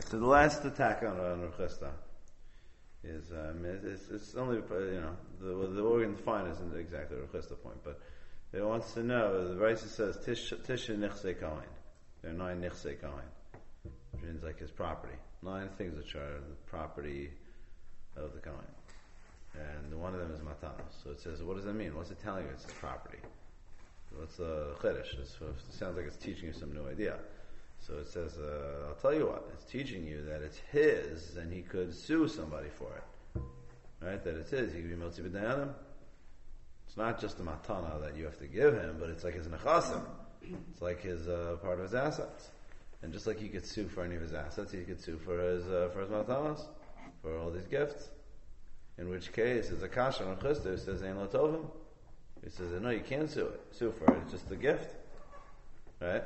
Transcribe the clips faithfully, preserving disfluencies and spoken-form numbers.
so the last attack on, on Rav Chisda is um, it's, it's only you know the the organ fine isn't exactly Rav Chisda point, but it wants to know. The Raisa says Tisha Nichse Kohen. There are nine Nichse Kohen, which means like his property. Nine things which are the property of the Kohen, and one of them is Matanos. So it says, what does that mean? What's it telling you? It's his property. What's the Chiddush? It sounds like it's teaching you some new idea. So it says, uh, I'll tell you what, it's teaching you that it's his, and he could sue somebody for it. Right? That it's his. He could be Motzi B'Dayanim. It's not just a matana that you have to give him, but it's like his nechasim. It's like his uh, part of his assets. And just like he could sue for any of his assets, he could sue for his uh, for his matanas, for all these gifts. In which case, it's a kasha on Chisda who says, Ein lo tovim. He says, no, you can't sue it. Sue for it. It's just a gift. Right?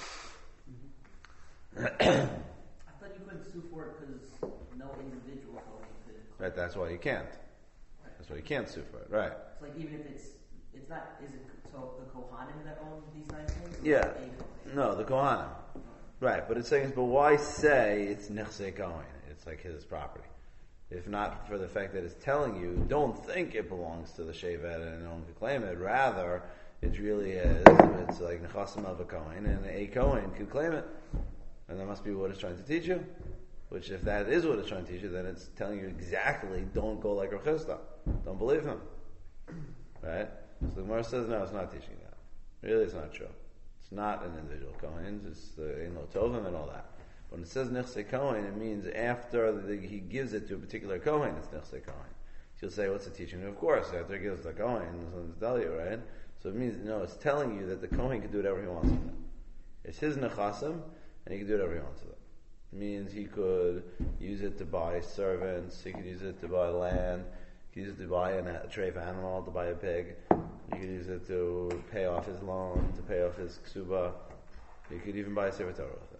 I thought you couldn't sue for it because no individual could. Right, that's why you can't. That's why you can't sue for it. Right. It's like even if it's, it's not, is it so the Kohanim that own these nine things? Yeah. No, the Kohanim. Right, but it's saying, but why say it's Nechse Kohen? It's like his property. If not for the fact that it's telling you, don't think it belongs to the Shevet and no one can claim it. Rather, it really is. It's like Nechasim of a Kohen, and a Kohen can claim it. And that must be what it's trying to teach you. Which, if that is what it's trying to teach you, then it's telling you exactly, don't go like Rav Chisda. Don't believe him. Right? So the Gemara says, no, it's not teaching that. Really, it's not true. It's not an individual Kohen. It's the Ein lo tovim and all that. When it says Nechse Kohen, it means after the, he gives it to a particular Kohen, it's Nechse Kohen. She'll say, what's the teaching? And of course, after he gives it to the Kohen, there's something to tell you, right? So it means, no, it's telling you that the Kohen can do whatever he wants with it. It's his Nechasim, and he can do whatever he wants with it. It means he could use it to buy servants, he could use it to buy land, he could use it to buy an, a treif animal, to buy a pig, he could use it to pay off his loan, to pay off his ksuba, he could even buy a Sefer Torah with it.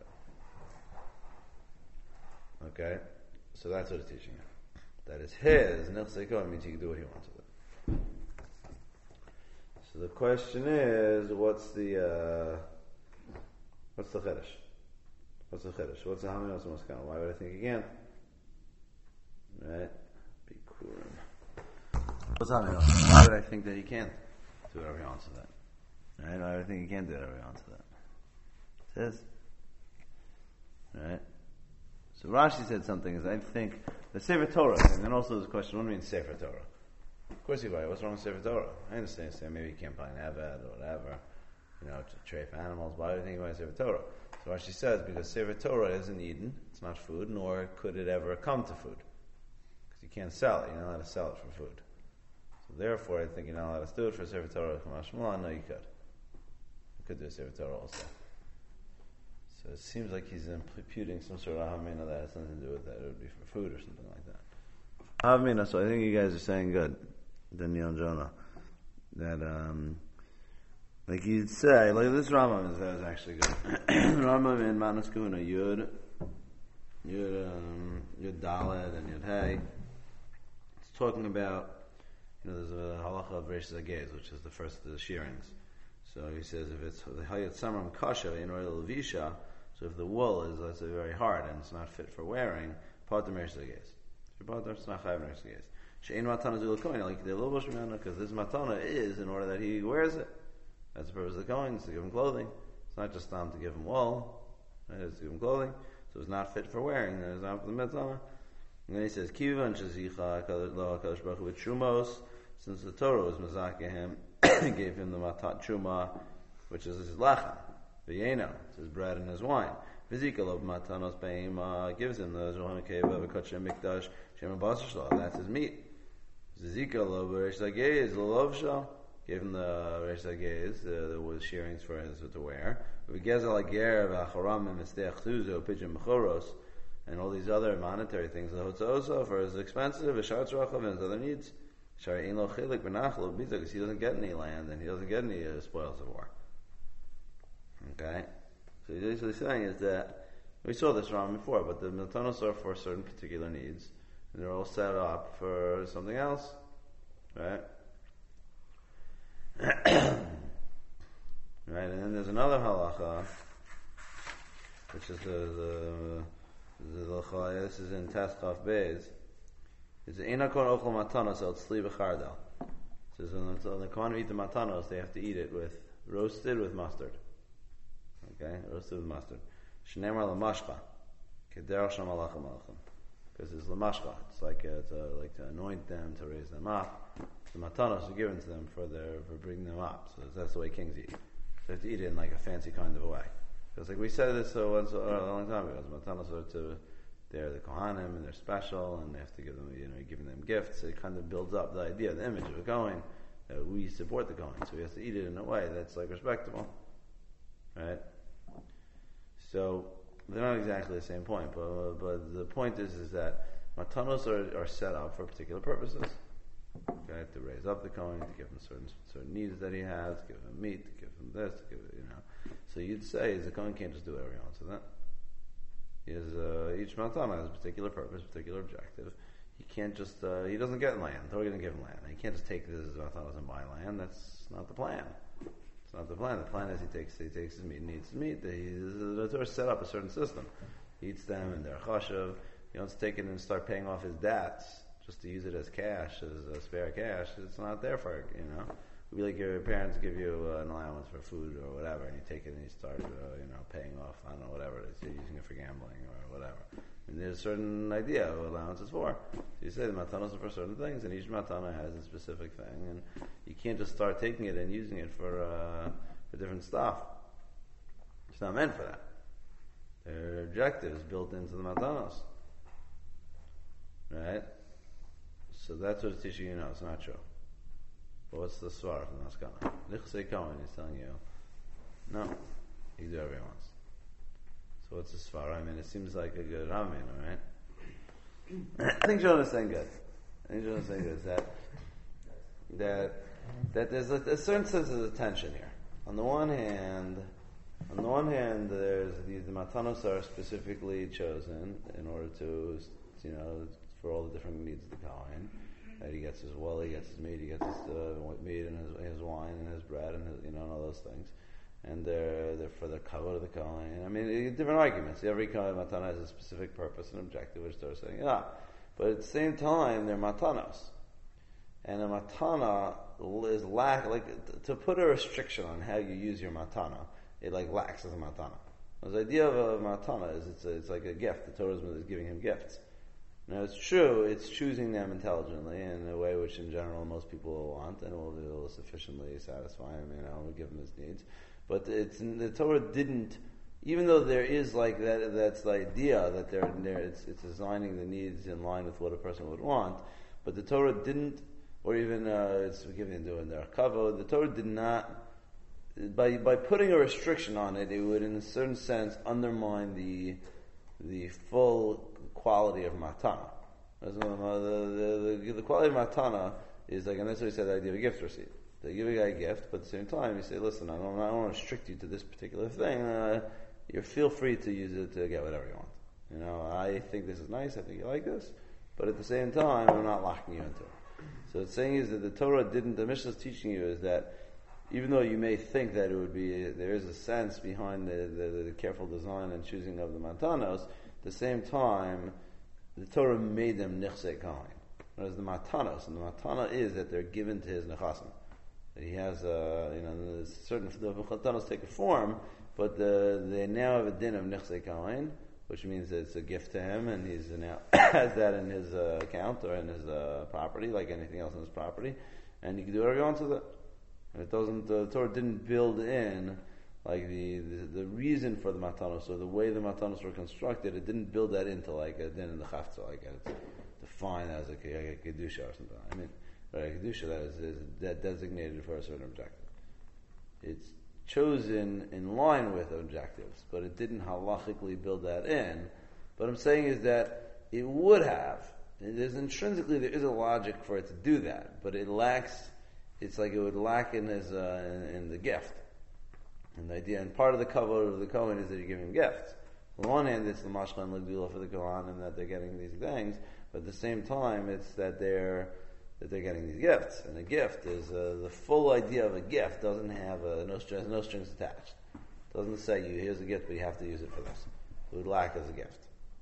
Okay? So that's what it's teaching you. That is his, Nechse Kohen means he can do what he wants with it. So the question is, what's the, uh, what's the Chiddush? What's the Chiddush? What's the Haminos Moskana? Why would I think he can't? Right? Bikurim. What's the Haminos? Why would I think that he can't do whatever he wants with that? Right? Why would I think he can't do whatever he wants with that? It says. Right? So Rashi said something, is I think the Sefer Torah, and then also there's a question, what do you mean Sefer Torah? Of course you buy it. What's wrong with Sefer Torah? I understand, say maybe you can't buy an Eved or whatever, you know, to treif animals. Why do you think you buy Sefer Torah? So Rashi says, because Sefer Torah isn't eaten, it's not food, nor could it ever come to food. Because you can't sell it, you're not allowed to sell it for food. So therefore, I think you're not allowed to do it for Sefer Torah. No, you could. You could do Sefer Torah also. So it seems like he's imputing some sort of Havmina that has nothing to do with that. It would be for food or something like that. Havmina, so I think you guys are saying good, Daniel and Jonah, that, um, like you'd say, like this Rambam is, is actually good. Rambam in Manas Kuna, Yud, Yud, um, Yud Dalet and Yud Hey. It's talking about, you know, there's a halacha of Reish Zagez, which is the first of the shearings. So he says if it's the Hayat Samram Kasha in Royal Levisha, so if the wool is, let's say, very hard and it's not fit for wearing, part of Reish Zagez. If you it's not Chayav Reish Zagez. She'ein matana zul kohen, like the little because this matana is in order that he wears it. That's the purpose of the kohen, is to give him clothing. It's not just time to give him wool, right? It's to give him clothing. So it's not fit for wearing. It's not for the mitzvah. And then he says, Kivan shazicha lo hakadosh baruch hu b'trumos. Since the Torah was mazakeh him, he gave him the matat truma, which is his lechem, v'yeno, it's his bread and his wine. V'zika lo matanos be'ima gives him the zohan keva v'kotche mikdash shem basar shlo. That's his meat. Zika lo b'reish zagez lo lovsha. Gave him the reish zagez, the the shearings for his to wear. V'gezel ager v'acharam v'mistech tuzo pidyon mechoros, and all these other monetary things. The hotzoso for his expensive, v'shatz rachav and his other needs. Shari ein lo chilik v'nachlo b'ita, because he doesn't get any land and he doesn't get any uh, spoils of war. Okay, so what he's saying is that we saw this wrong before, but the matanos are for certain particular needs, and they're all set up for something else, right? Right, and then there's another halacha, which is the the the halacha. This is in Teskaf Beis. It's Eina Kon Ochel Matanos El Tzli B'Chardal. It says when the, the Kohanim eat the matanos, they have to eat it with roasted with mustard. Okay, roasted with mustard. Shneimar Lamashcha Kederach Sham Malachim Malachim. Because it's Lamashcha. It's like uh, to, like to anoint them, to raise them up. The matanos are given to them for their for bringing them up. So that's the way kings eat. So they have to eat it in like a fancy kind of a way. Because like we said this uh, once uh, a long time ago, the matanos are to they're the Kohanim and they're special and they have to give them, you know, giving them gifts. It kind of builds up the idea, the image of a Kohen. Uh, we support the Kohen, so he has to eat it in a way that's like respectable, right? So they're not exactly the same point, but uh, but the point is is that matanos are, are set up for particular purposes. Okay, to raise up the Kohen, to give him certain certain needs that he has, to give him meat, to give him this, to give it, you know. So you'd say is the Kohen can't just do whatever he wants with that. He has, uh, each matana has a particular purpose, particular objective. He can't just, uh, he doesn't get land. Torah going to give him land. He can't just take this matanas and buy land. That's not the plan. It's not the plan. The plan is he takes he takes his meat and eats his meat. He, the Torah set up a certain system. He eats them and they're chashav. He wants to take it and start paying off his debts just to use it as cash, as uh, spare cash. It's not there for it, you know. It would be like your parents give you uh, an allowance for food or whatever, and you take it and you start, uh, you know, paying off, I don't know, whatever it is. You're using it for gambling or whatever. And there's a certain idea of what allowance is for. So you say the matanos are for certain things, and each matana has a specific thing, and you can't just start taking it and using it for uh, for different stuff. It's not meant for that. There are objectives built into the matanos, right? So that's what it's teaching you now. It's not true. But what's the svar from Naskana? Lichsei Kohen is telling you, no, he can do whatever he wants. So what's the svar? I mean, it seems like a good ramin, right? I think Jonah is saying good. I think Jonah is saying good. Is that that that there's a, a certain sense of tension here. On the one hand, on the one hand, there's these the matanos are specifically chosen in order to, you know, for all the different needs of the Kohen. That he gets his well, he gets his meat, he gets his uh, meat and his, his wine and his bread and his, you know, and all those things. And they're they're for the kavod of the Kohen. I mean, different arguments. Every Kohen matana has a specific purpose and objective, which they're saying, yeah. But at the same time, they're matanos. And a matana is lack, like, to put a restriction on how you use your matana, it like lacks as a matana. The idea of a matana is it's a, it's like a gift. The Torah is giving him gifts. Now it's true, it's choosing them intelligently in a way which in general most people will want and will, will sufficiently satisfy him, you know, will give him his needs. But it's, the Torah didn't, even though there is like that, that's the idea that they're, they're it's, it's designing the needs in line with what a person would want, but the Torah didn't, or even, uh, it's giving doing their kavod, the Torah did not, by, by putting a restriction on it, it would in a certain sense undermine the, the full quality of matana. The, the, the, the quality of matana is like, and that's what he said, the idea of a gift receipt. They give a guy a gift, but at the same time, you say, listen, I don't, I don't want to restrict you to this particular thing. Uh, you feel free to use it to get whatever you want. You know, I think this is nice, I think you like this, but at the same time, I'm not locking you into it. So it's saying is that the Torah didn't, the Mishnah is teaching you is that even though you may think that it would be, there is a sense behind the, the, the careful design and choosing of the matanos, at the same time, the Torah made them nichsei kohen. Whereas the matanos, and the matana is that they're given to his nechasim. That he has a, you know, certain, the matanos take a form, but the, they now have a din of nichsei kohen, which means that it's a gift to him, and he's now has that in his uh, account or in his uh, property, like anything else in his property, and he can do whatever he wants with it. And it doesn't. The Torah didn't build in like the, the the reason for the matanos, or the way the matanos were constructed. It didn't build that into like a din in the chavtza, like it's defined as a, a, a kedusha or something. I mean, right, a kedusha that is, is that designated for a certain objective. It's chosen in line with objectives, but it didn't halachically build that in. What I'm saying is that it would have. There's intrinsically there is a logic for it to do that, but it lacks. It's like it would lack in his uh, in, in the gift, and the idea. And part of the kavod of the Kohen is that you give him gifts. On one hand, it's the mashcha and l'gdula for the Kohanim that they're getting these things, but at the same time, it's that they're that they're getting these gifts. And a gift is uh, the full idea of a gift doesn't have uh, no strings, no strings attached. It doesn't say you here's a gift, but you have to use it for this. It would lack as a gift.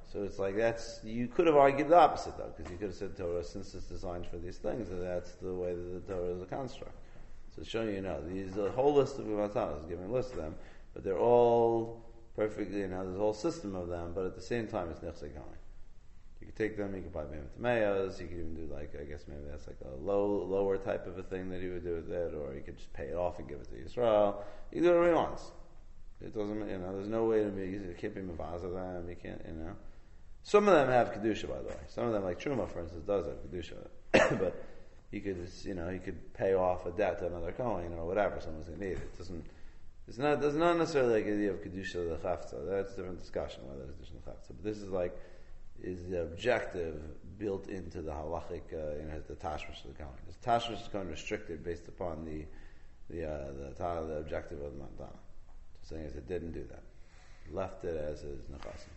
So it's like that's, you could have argued the opposite though, because you could have said Torah, since it's designed for these things, that that's the way that the Torah is a construct. So it's showing you, know, these a whole list of matanos, giving a list of them, but they're all perfectly, you know, there's a whole system of them, but at the same time it's nechsei going. You could take them, you could buy them tomatoes, you could even do like, I guess maybe that's like a low, lower type of a thing that he would do with it, or you could just pay it off and give it to Yisrael. You can do whatever he wants. It doesn't, you know, there's no way to be, you can't be mavaz of them, you can't, you know. Some of them have Kedusha, by the way. Some of them, like Truma, for instance, does have Kedusha. But you could, you know, you could pay off a debt to another Kohen or whatever someone's going to need. It doesn't, it's not, there's not necessarily like the idea of Kedusha of the Chavtza. That's a different discussion, whether it's Kedusha of the Chavtza. But this is like, is the objective built into the halachic, uh, you know, the tashmish of the Kohen. This tashmish is kind of restricted based upon the, the, uh, the, the objective of the Matana. So saying is it didn't do that. Left it as is Nechasim.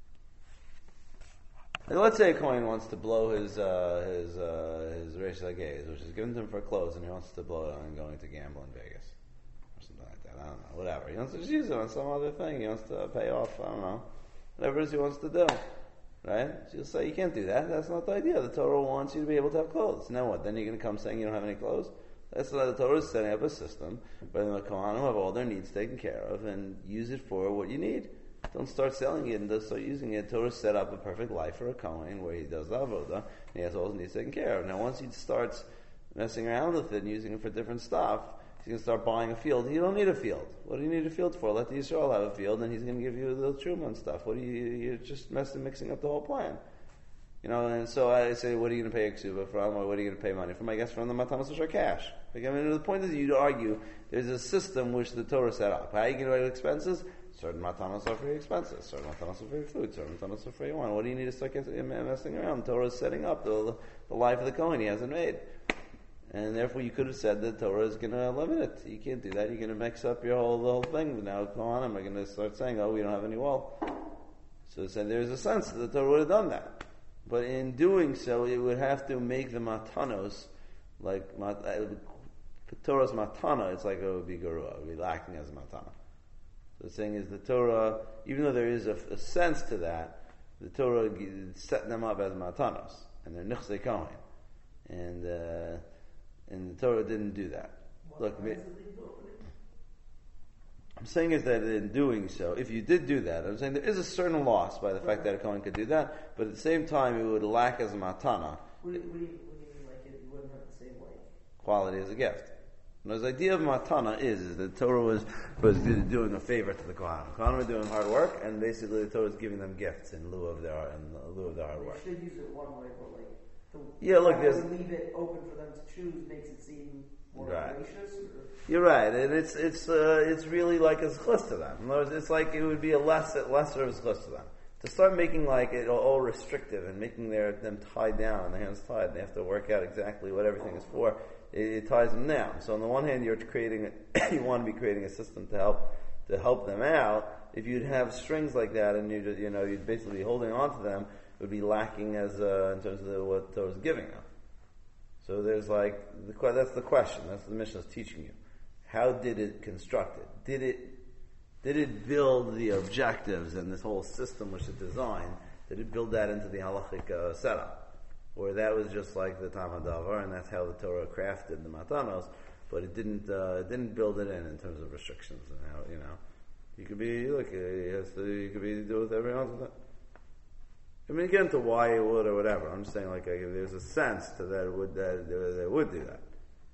And let's say a Kohen wants to blow his uh, his uh, his Reish Hagez, which is given to him for clothes, and he wants to blow it on going to gamble in Vegas or something like that. I don't know, whatever. He wants to just use it on some other thing. He wants to pay off. I don't know, whatever it is he wants to do. Right? So you'll say you can't do that. That's not the idea. The Torah wants you to be able to have clothes. Now what? Then you're going to come saying you don't have any clothes? That's why the Torah is setting up a system where the Kohanim have all their needs taken care of and use it for what you need. Don't start selling it and just start using it. Torah set up a perfect life for a Kohen where he does the avodah and he has all his needs taken care of. Now once he starts messing around with it and using it for different stuff, he's going to start buying a field. You don't need a field. What do you need a field for? Let the Yisrael have a field and he's going to give you the truma and stuff. What do you, you're just messing, mixing up the whole plan. You know, and so I say, what are you going to pay a ksuba from, or what are you going to pay money from? I guess from the matanos or cash. Like, I mean, the point is you'd argue there's a system which the Torah set up. How are you going to write expenses? Certain matanos are for your expenses, certain matanos are for your food, certain matanos are for your wine. What do you need to start messing around? The Torah is setting up the, the life of the Kohen he hasn't made. And therefore you could have said that Torah is going to limit it. You can't do that. You're going to mix up your whole the whole thing. But now Kohanim are going to start saying, oh, we don't have any wool. So it's saying there's a sense that the Torah would have done that. But in doing so, it would have to make the matanos, like, mat, uh, Torah's matana, it's like it would be garua, it would be lacking as a matana. So the thing is, the Torah, even though there is a, a sense to that, the Torah is setting them up as matanos, and they're nichsei kohen. And, uh, and the Torah didn't do that. What Look, me, I'm saying is that in doing so, if you did do that, I'm saying there is a certain loss by the fact that a Kohen could do that, but at the same time it would lack as a matana. What do you, what do you, what do you mean, like, it wouldn't have the same, like... Quality as a gift. And the idea of matana is, is that the Torah was, was doing a favor to the Kohen. The Kohen were doing hard work, and basically the Torah is giving them gifts in lieu of their, in lieu of their hard work. They should use it one way, but like... The yeah, look, fact there's... that we leave it open for them to choose makes it seem more right. gracious, or... You're right, and it's it's uh, it's really like a zchus to them. In other words, it's like it would be a less lesser of a zchus to them. To start making like it all restrictive and making their them tied down and their hands tied, they have to work out exactly what everything is for. It, it ties them down. So on the one hand, you're creating a, you want to be creating a system to help to help them out. If you'd have strings like that and you you know you'd basically be holding on to them, it would be lacking as uh, in terms of the, what Torah is giving them. So there's like the, that's the question. That's what the Mishnah is teaching you. How did it construct it? Did it did it build the objectives and this whole system which it designed? Did it build that into the halachic uh, setup? Or that was just like the Tam HaDavar, and that's how the Torah crafted the matanos, but it didn't uh, it didn't build it in in terms of restrictions and how, you know, you could be look, it has to, you could be do with everyone else with it. I mean, get into why it would or whatever. I'm just saying, like, uh, there's a sense to that it would that they would do that.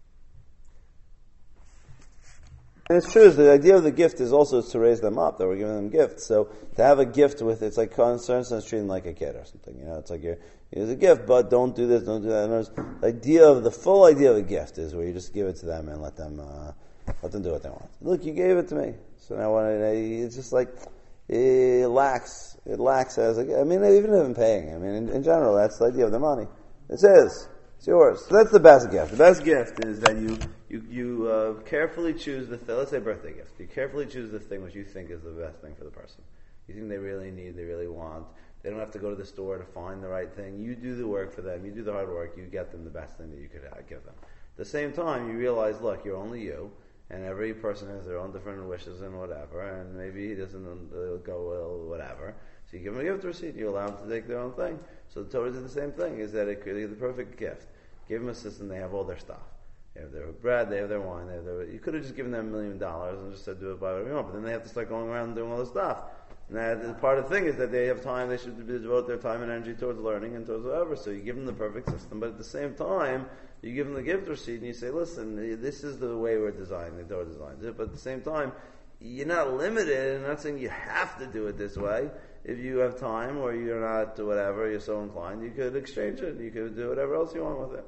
And it's true, the idea of the gift is also to raise them up, that we're giving them gifts. So to have a gift with it's like concern sense treating like a kid or something. You know, it's like you're, here's a gift, but don't do this, don't do that. And the idea of the full idea of a gift is where you just give it to them and let them uh, let them do what they want. Look, you gave it to me, so now when I, it's just like it lacks. It lacks as a, I mean, even if I'm paying. I mean, in, in general, that's the idea of the money. It says. It's yours. So that's the best gift. The best gift is that you you you uh, carefully choose the th- let's say birthday gift. You carefully choose the thing which you think is the best thing for the person. You think they really need, they really want. They don't have to go to the store to find the right thing. You do the work for them. You do the hard work. You get them the best thing that you could uh, give them. At the same time, you realize, look, you're only you, and every person has their own different wishes and whatever, and maybe he doesn't uh, go well, whatever. So So you give them a gift receipt, you allow them to take their own thing. So the Torah did the same thing, is that it created the perfect gift. Give them a system, they have all their stuff. They have their bread, they have their wine, they have their, you could have just given them a million dollars and just said do it by whatever you want, but then they have to start going around and doing all this stuff. And that, part of the thing is that they have time, they should devote their time and energy towards learning and towards whatever, so you give them the perfect system, but at the same time, you give them the gift receipt and you say, listen, this is the way we're designing, the Torah designs it, but at the same time, you're not limited, and I'm not saying you have to do it this way. If you have time or you're not, whatever, you're so inclined, you could exchange it, you could do whatever else you want with it.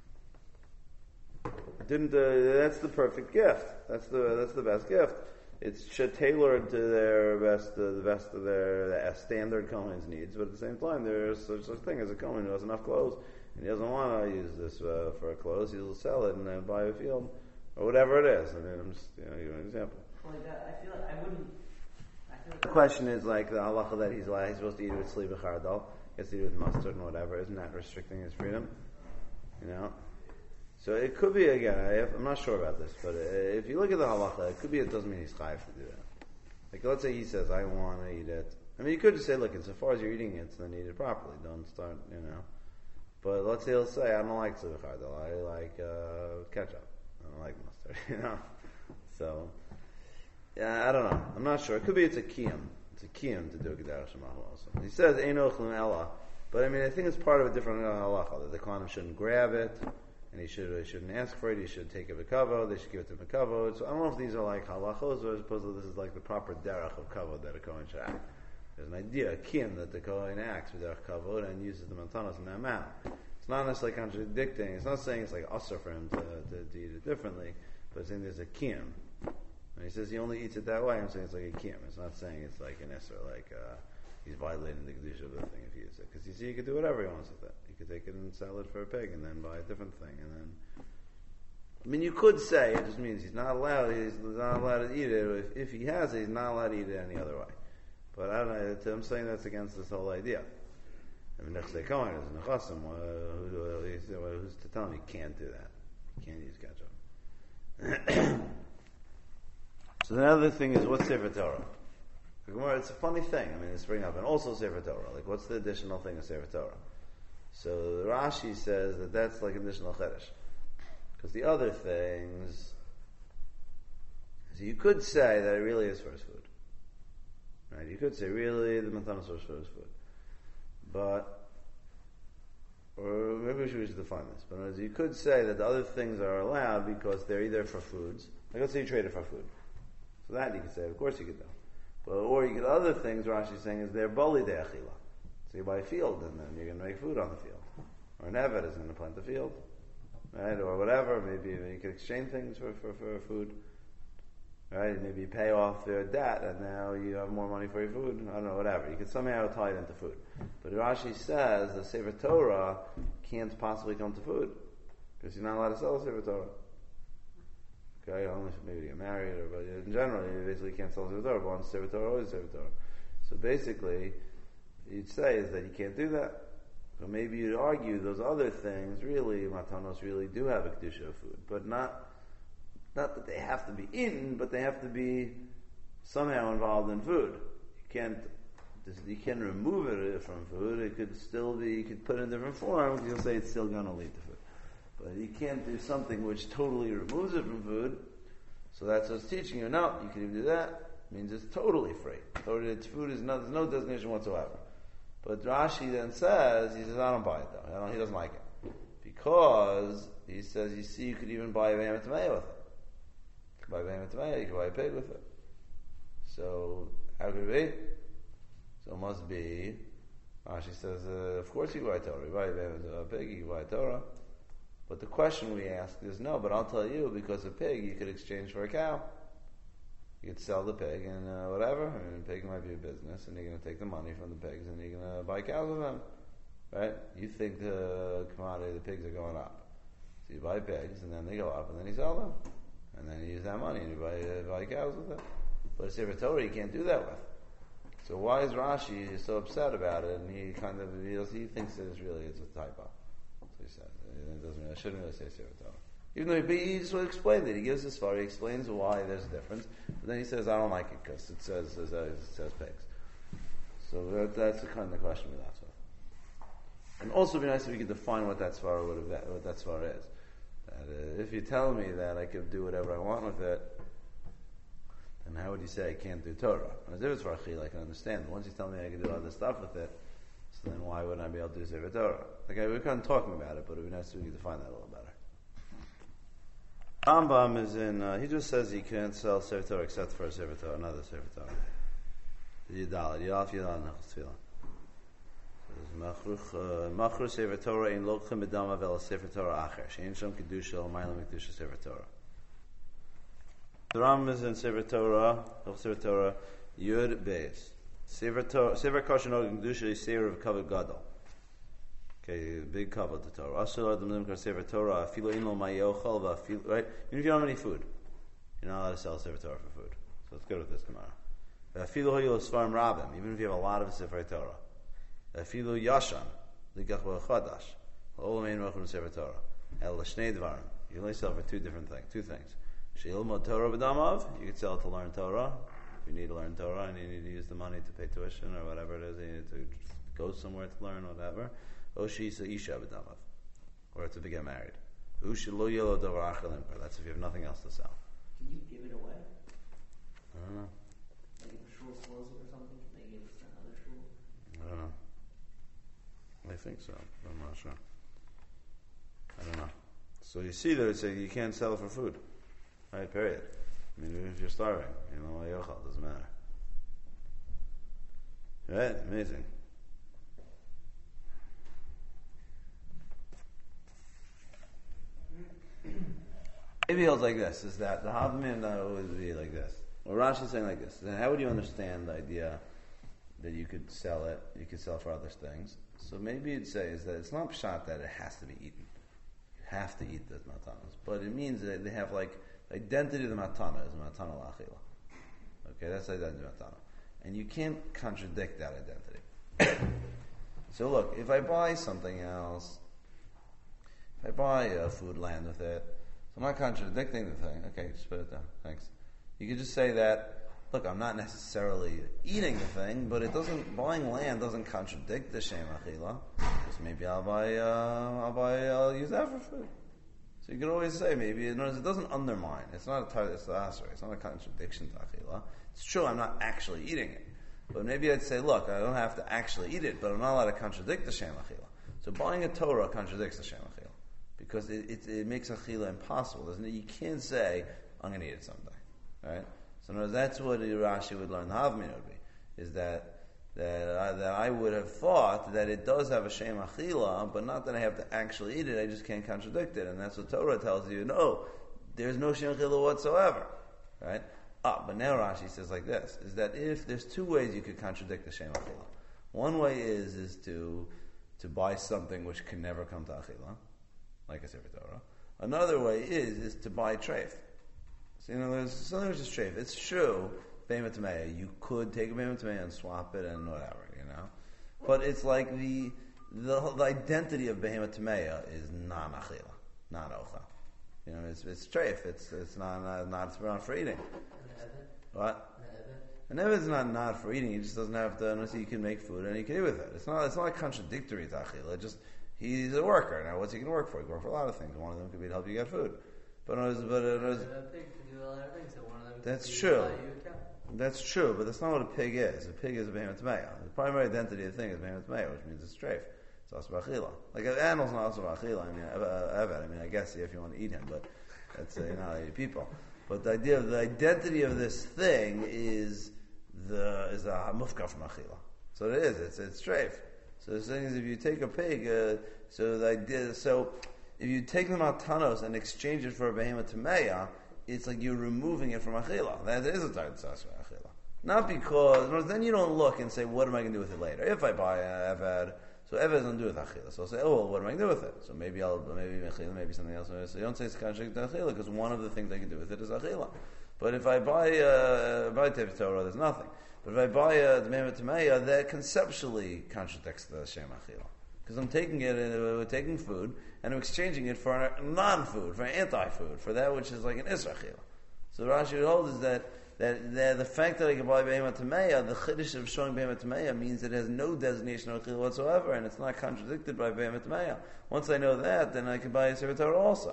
Didn't uh, that's the perfect gift. That's the that's the best gift. It's tailored to their best, uh, the best of their uh, standard Kohen's needs, but at the same time, there's such a thing as a Kohen who has enough clothes and he doesn't want to use this uh, for clothes. He'll sell it and uh, buy a field or whatever it is. I mean, I'm just you know giving an example. Like that, I feel like I wouldn't. I feel like The question is like the halacha that he's allowed, he's supposed to eat it with sliva chardal, he has to eat it with mustard and whatever. Isn't that restricting his freedom? You know. So it could be, again, I, I'm not sure about this, but if you look at the halacha, it could be it doesn't mean he's chayiv to do that. Like, let's say he says, I want to eat it. I mean, you could just say, look, insofar as you're eating it, then eat it properly. Don't start, you know. But let's say he'll say, I don't like tzivah chardal. I like uh, ketchup. I don't like mustard, you know. So, yeah, I don't know. I'm not sure. It could be it's a kiyum. It's a kiyum to do a gedar shemahu also. He says, ein ochlim ella. But I mean, I think it's part of a different halacha, that the kohanim shouldn't grab it. And he should he shouldn't ask for it. He should take it with kavod. They should give it to him with kavod. So I don't know if these are like halachos, or I suppose that this is like the proper derech of kavod that a kohen should act. There's an idea, a kin, that the kohen acts with derech kavod and uses the mantanos in that manner. It's not necessarily contradicting. It's not saying it's like usher for him to, to, to eat it differently, but it's saying there's a kin. When he says he only eats it that way, I'm saying it's like a kim. It's not saying it's like an esser, like uh, he's violating the kedusha of the thing if he uses it. Because you see, he could do whatever he wants with it. He could take it and sell it for a pig, and then buy a different thing, and then. I mean, you could say it just means he's not allowed. He's not allowed to eat it. If, if he has it, he's not allowed to eat it any other way. But I don't know. I'm saying that's against this whole idea. I mean, Nechsei Kohen is a nechasim. Who's to tell him he can't do that? He can't use ketchup. So the other thing is, what's Sefer Torah? It's a funny thing. I mean, it's bringing up, and also Sefer Torah. Like, what's the additional thing of Sefer Torah? So Rashi says that that's like additional chedesh, because the other things. So you could say that it really is first food, right? You could say really the matanos are first food, but or maybe we should just define this. But you could say that the other things are allowed because they're either for foods. Like let's say you trade it for food. So that you could say, of course you could do. But, or you get other things, Rashi's saying, is they're bali de achila. So you buy a field and then you're going to make food on the field. Or an evet is going to plant the field. Right? Or whatever. Maybe you could exchange things for, for, for food. Right? Maybe you pay off your debt and now you have more money for your food. I don't know, whatever. You could somehow tie it into food. But Rashi says the Sefer Torah can't possibly come to food. Because you're not allowed to sell a Sefer Torah. Okay, unless maybe you get married, or but in general, you basically can't sell Sefer Torah. But once Sefer Torah, always Sefer Torah. So basically, you'd say is that you can't do that. But maybe you'd argue those other things, really, matanos really do have a kedusha of food, but not not that they have to be eaten, but they have to be somehow involved in food. You can't you can remove it from food. It could still be, you could put it in a different form. You'll say it's still going to lead to food. But you can't do something which totally removes it from food. So that's what's teaching you. No, you can even do that. It means it's totally free. Totally, it's food is no, there's no designation whatsoever. But Rashi then says, he says, I don't buy it though. I don't, he doesn't like it. Because, he says, you see, you could even buy a Behemoth Tamei with it. You could buy a Behemoth Tamei, you could buy a pig with it. So, how could it be? So it must be, Rashi says, uh, of course you can buy Torah. You buy a Behemoth pig, you can buy Torah. But the question we ask is, no, but I'll tell you, because a pig you could exchange for a cow. You could sell the pig and uh, whatever. I mean, a pig might be a business, and you're going to take the money from the pigs and you're going to buy cows with them. Right? You think the commodity of the pigs are going up. So you buy pigs, and then they go up, and then you sell them. And then you use that money and you buy, uh, buy cows with them. But a Sefer Torah you can't do that with. So why is Rashi so upset about it? And he kind of, he, he thinks that it's really, it's a typo. So he says. It doesn't really, I shouldn't really say Sefer Torah. Even though he, he just explained it. He gives this far, he explains why there's a difference. But then he says, I don't like it because it says, it says, it says pigs. So that, that's the kind of question with that. And also, it'd be nice if we could define what that svara would have, what that svara is. That, uh, if you tell me that I could do whatever I want with it, then how would you say I can't do Torah? As if it's for achila, I can understand. But once you tell me I can do other stuff with it, so then why wouldn't I be able to do Sefer Torah? Like I, we're kind of talking about it, but it'd be nice if we could define that a little better. Rambam is in. Uh, he just says he can't sell Sefer Torah except for a Sefer Torah, another Sefer Torah. The Yidal, Yidal, Yidal, Nechus Tefillah. Machru Sefer Torah in Lokchem Bedama Vel Sefer Torah Acher. Shein Shom Kedusha Al Ma'ila Mikdusha Sefer Torah. The Rambam is in Sefer Torah, Sefer Torah Yud Beis. Sefer Torah, Sefer Kosher Nog Kedusha is Sefer of Kavod Gadol. Okay, big Kavod to Torah. Asur Adam Limkar Sefer Torah. Afilo Inlo Mayochal VaAfilo. Right? Even if you don't have any food, you're not allowed to sell Sefer Torah for food. So let's go with this Gemara. Afilo Hoyil Svarim Rabim. Even if you have a lot of Sefer Torah. Afilu Yashan, Ligach Chadash, all main Rachum Sefer Torah. El Shnei Dvarim. You can only sell for two different things. Two things. Sheilmod Torah B'damav. You can sell it to learn Torah. If you need to learn Torah and you need to use the money to pay tuition or whatever it is, you need to go somewhere to learn whatever. Oshisa Isha B'damav, or to get married. Ushilo Yelo Davar Achalim. That's if you have nothing else to sell. Can you give it away? I don't know. Like if a shul sells it or something, can they give it to another shul? I don't know. I think so. I'm not sure. I don't know. So you see that it's a, you can't sell it for food. Right, period. I mean, even if you're starving, you know, yochal, doesn't matter. Right? Amazing. Maybe it's like this, is that the Havmin uh, would be like this. Or Rashi is saying like this. Then how would you understand the idea that you could sell it, you could sell for other things? So maybe you'd say is that it's not pshat that it has to be eaten. You have to eat the matanas. But it means that they have like, the identity of the matana is matana la'achila. Okay, that's the identity of matana. And you can't contradict that identity. So look, if I buy something else, if I buy a food land with it, so I'm not contradicting the thing. Okay, just put it down. Thanks. You could just say that, look, I'm not necessarily eating the thing, but it doesn't, buying land doesn't contradict the Shem Achila. Because maybe I'll buy, uh, I'll buy, I'll use that for food. So you could always say, maybe, in other words, it doesn't undermine. It's not a, it's it's not a contradiction to Achila. It's true, I'm not actually eating it. But maybe I'd say, look, I don't have to actually eat it, but I'm not allowed to contradict the Shem Achila. So buying a Torah contradicts the Shem Achila. Because it, it, it makes Achila impossible, doesn't it? You can't say, I'm going to eat it someday. Right? So in other words, that's what Rashi would learn the Havmin would be, is that that I, that I would have thought that it does have a Shem Achila, but not that I have to actually eat it, I just can't contradict it. And that's what Torah tells you, no, there's no Shem Achila whatsoever. Right? Ah, but now Rashi says like this, is that if there's two ways you could contradict the Shem Achila. One way is is to to buy something which can never come to Achila, like a Sefer Torah. Another way is is to buy treif. So, you know, there's something which is treif. It's true, Behemah Tameya. You could take a Behemah Tameya and swap it and whatever, you know. But it's like the the, the identity of Behemah Tameya is non achila, non ocha. You know, it's it's treif. It's it's not not, not, not for eating. What? An Eved is not not for eating. He just doesn't have to. Unless he can make food and he can eat with it. It's not. It's not like contradictory to achila. It just he's a worker. Now, what's he going to work for? He can work for a lot of things. One of them could be to help you get food. But it was, but it was, that's true. That's true, but that's not what a pig is. A pig is a Behemah Tameya. The primary identity of the thing is Behemah Tameya, which means it's treif. It's also b'achila. Like an animal's not also b'achila. I mean, Eved. I mean, I guess if you want to eat him, but that's uh, you know, people. But the idea of the identity of this thing is the is a mufka from achila. So it is. It's it's treif. So the thing is, if you take a pig, uh, so the idea, so if you take the matanos and exchange it for a Behemah Tameya, it's like you're removing it from achila. That is a type of achila. Not because, then you don't look and say, what am I going to do with it later? If I buy an Eved, so Eved doesn't do with achila. So I'll say, oh, well, what am I going to do with it? So maybe I'll, maybe achila, maybe something else. So you don't say it's contradicting to achila, because one of the things I can do with it is achila. But if I buy, uh, buy Tev Torah, there's nothing. But if I buy a Behemah Tameya, that conceptually contradicts the Shem Achila. Because I'm taking it, uh, we're taking food, and I'm exchanging it for a non-food, for anti-food, for that which is like an Isra Achila. So Rashi would hold is that that, that the fact that I can buy Behemah Tameya, the Chiddush of showing Behemah Tameya means it has no designation of Achila whatsoever, and it's not contradicted by Behemah Tameya. Once I know that, then I can buy a Sefer Torah also.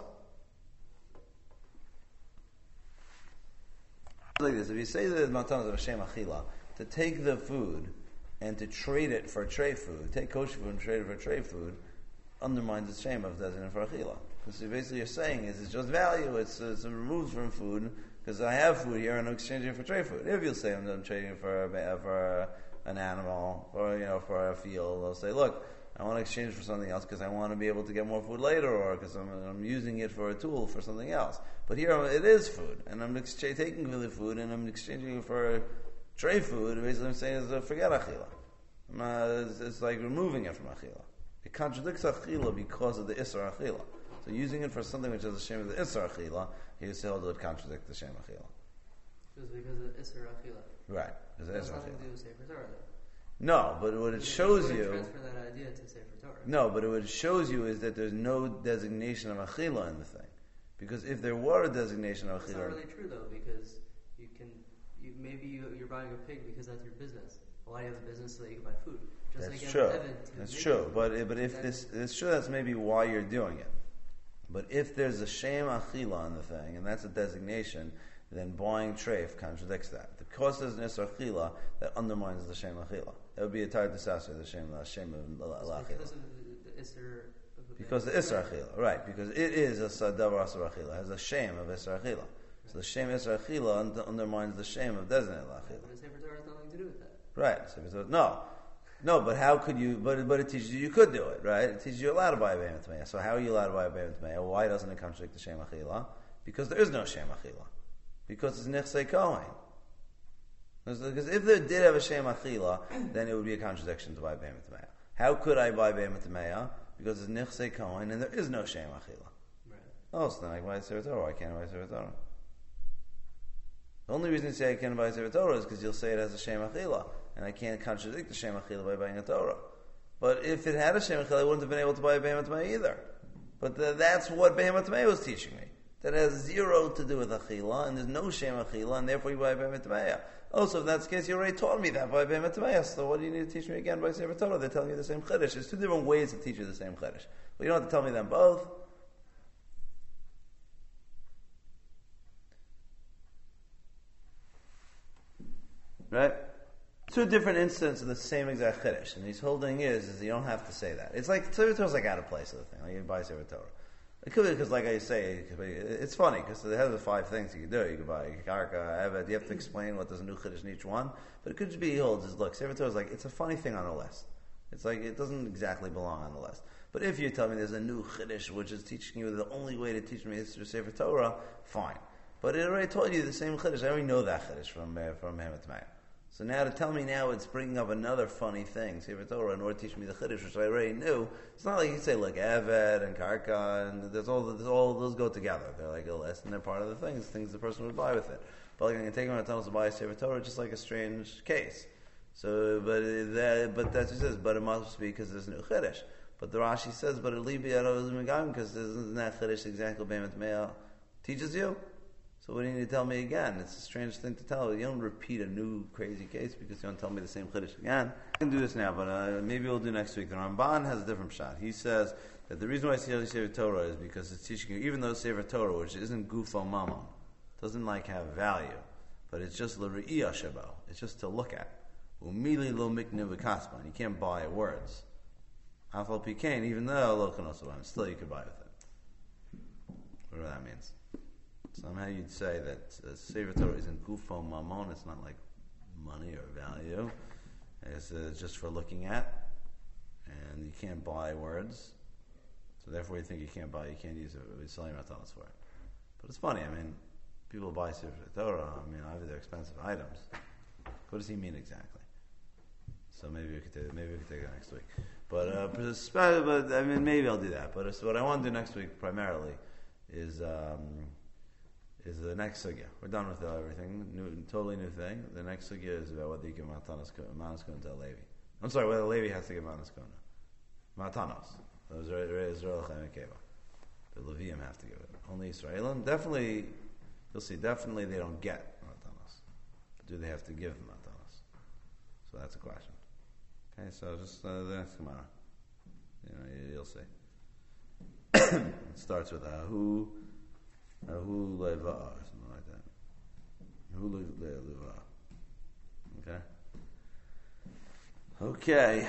Like this, if you say that there's matanos of Hashem Achila, to take the food and to trade it for tray food, take kosher food and trade it for tray food, undermines the shame of designating for Achila. Because basically you're saying is it's just value, it's, it's removed from food, because I have food here and I'm exchanging it for tray food. If you'll say I'm, I'm trading it for, a, for an animal, or you know, for a field, they'll say, look, I want to exchange for something else because I want to be able to get more food later, or because I'm, I'm using it for a tool for something else. But here it is food, and I'm exchange, taking the food and I'm exchanging it for tray food. Basically, I'm saying is uh, forget achila. Uh, it's, it's like removing it from achila. It contradicts achila because of the isser achila. So using it for something which is a shame of the isser achila, he said it would contradict the shame achila. It's because of isser achila. Right. Because it has isser nothing achila. to do with Sefer Torah. No, but what it shows you. Transfer that idea to Sefer Torah. No, but what it shows you is that there's no designation of achila in the thing. Because if there were a designation of achila, that's not really true though, because you can, you, maybe you, you're buying a pig because that's your business. Why do you have a business so that you can buy food? Just that's like true. Evan That's true. But but if this, it's true. That's maybe why you're doing it. But if there's a shem achila on the thing, and that's a designation, then buying treif contradicts that. Because there's an isser achila, that undermines the shem achila. That would be a tired disaster. The shem, the shem of la achila. Because of the isser. Because the isser achila, right? Because it is a sadavar asar achila, it has a shame of isser achila. So the shame isser achila under, undermines the shame of designated achila. But the Sefer Torah has nothing to do with that. Right. So, no, no. But how could you? But but it teaches you you could do it, right? It teaches you allowed to buy a behemoth tamei. So how are you allowed to buy a behemoth tamei? Why doesn't it contradict the shame achila? Because there is no shame achila. Because it's nechsei kohen. Because if there did have a shame achila, then it would be a contradiction to buy a behemoth tamei. How could I buy behemoth tamei? Because it's nechsei kohen and there is no shame achila. Right. Oh, so then I can buy a Sefer Torah. I can't buy a Sefer Torah. The only reason you say I can't buy a Sefer Torah is because you'll say it has a Shem Achila, and I can't contradict the Shem Achila by buying a Torah. But if it had a Shem Achila, I wouldn't have been able to buy a Behemoth Tamei either. But the, that's what Behemoth Tamei was teaching me. That has zero to do with Achila, and there's no Shem Achila, and therefore you buy a Behemoth Tamei. Also, if that's the case, you already taught me that by Behemoth Tamei, so what do you need to teach me again by Sefer Torah? They're telling you the same Chiddush. There's two different ways to teach you the same Chiddush. Well, you don't have to tell me them both. Right? Two different instances of the same exact chiddush, and his whole thing is, is you don't have to say that. It's like Sefer Torah is like out of place of the thing. Like you buy Sefer Torah. It could be because, like I say, it could be, it's funny because it has the five things you can do. You can buy karka, eved. You have to explain what there's a new chiddush in each one, but it could just be he holds his look. Sefer Torah is like it's a funny thing on the list. It's like it doesn't exactly belong on the list. But if you tell me there's a new chiddush which is teaching you the only way to teach me is through Sefer Torah, fine. But it already told you the same chiddush. I already know that chiddush from uh, from Behemoth Tamei. So now to tell me now it's bringing up another funny thing, Sefer Torah, in order to teach me the chiddush, which I already knew. It's not like you say like Eved and Karka, and there's all, there's all those go together. They're like a list, and they're part of the things, things the person would buy with it. But like I'm going to take him on to buy a Sefer Torah, just like a strange case. So, but that, but that's what it says. But it must be because there's no chiddush. But the Rashi says, but it leave be out of because isn't that chiddush exactly Behemoth Tamei teaches you? So what do you need to tell me again? It's a strange thing to tell. You don't repeat a new crazy case because you don't tell me the same chiddush again. I can do this now, but uh, maybe we'll do next week. The Ramban has a different shot. He says that the reason why I see Sefer Torah is because it's teaching you, even though Sefer Torah, which isn't gufo mamon, doesn't like have value, but it's just l're'iyah shebo. It's just to look at. Umili lo mikne v'kasban. You can't buy words. Afal pikein, even though lo kanosaban, still you could buy with it. Whatever that means. Somehow you'd say that uh, Sefer Torah isn't gufo mamon, it's not like money or value. It's uh, just for looking at, and you can't buy words. So therefore you think you can't buy, you can't use it, we're selling matanos for it. But it's funny, I mean, people buy Sefer Torah, I mean, obviously they're expensive items. What does he mean exactly? So maybe we could take, maybe we could take it next week. But, uh, but I mean, maybe I'll do that. But uh, so what I want to do next week primarily is um, is the next sugya. We're done with everything. New, totally new thing. The next sugya is about whether you give matanos kona to a Levi. I'm sorry, whether a Levi has to give matanos kona. Matanos. Those are Israel Chaim Keva. The Levium have to give it. Only Israelim. Definitely, you'll see. Definitely, they don't get matanos. do they have to give matanos? So that's a question. Okay, so just uh, the next Gemara. You know, you, you'll see. It starts with Ahu, Ahu Leva, or something like that. Ahu Leva. Okay? Okay.